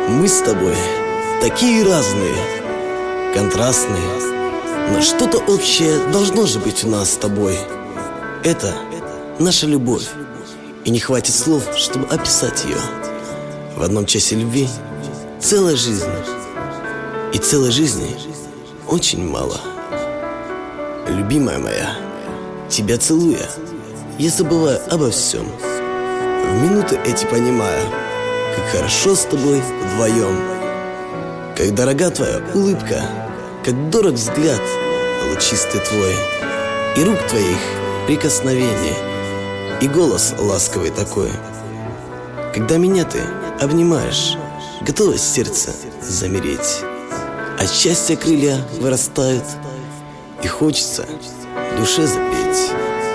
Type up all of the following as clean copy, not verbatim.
Мы с тобой такие разные, контрастные, но что-то общее должно же быть у нас с тобой. Это наша любовь, и не хватит слов, чтобы описать ее. В одном часе любви целая жизнь, и целой жизни очень мало. Любимая моя, тебя целуя, я забываю обо всем. В минуты эти понимаю, как хорошо с тобой вдвоем. Как дорога твоя улыбка, как дорог взгляд лучистый твой, и рук твоих прикосновение, и голос ласковый такой. Когда меня ты обнимаешь, готово сердце замереть. От счастья крылья вырастают, и хочется в душе запеть.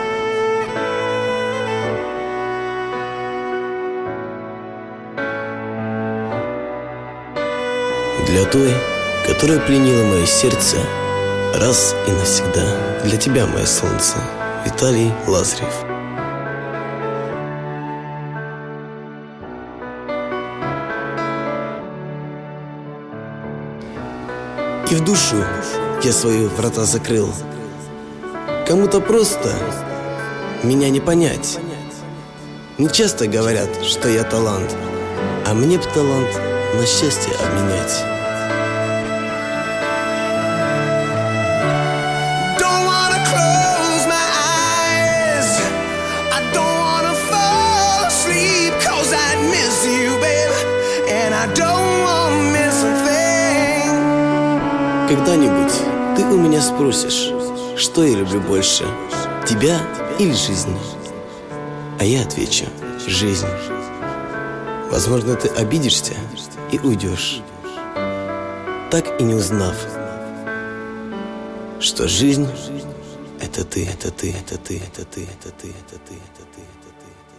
Для той, которая пленила мое сердце раз и навсегда, для тебя, мое солнце, Виталий Лазарев. И в душу я свои врата закрыл. Кому-то просто меня не понять. Не часто говорят, что я талант, а мне б талант на счастье обменять. Когда-нибудь ты у меня спросишь, что я люблю больше, тебя или жизнь? А я отвечу: жизнь. Возможно, ты обидишься и уйдешь, так и не узнав, что жизнь — это ты, это ты, это ты, это ты, это ты, это ты, это ты, это ты.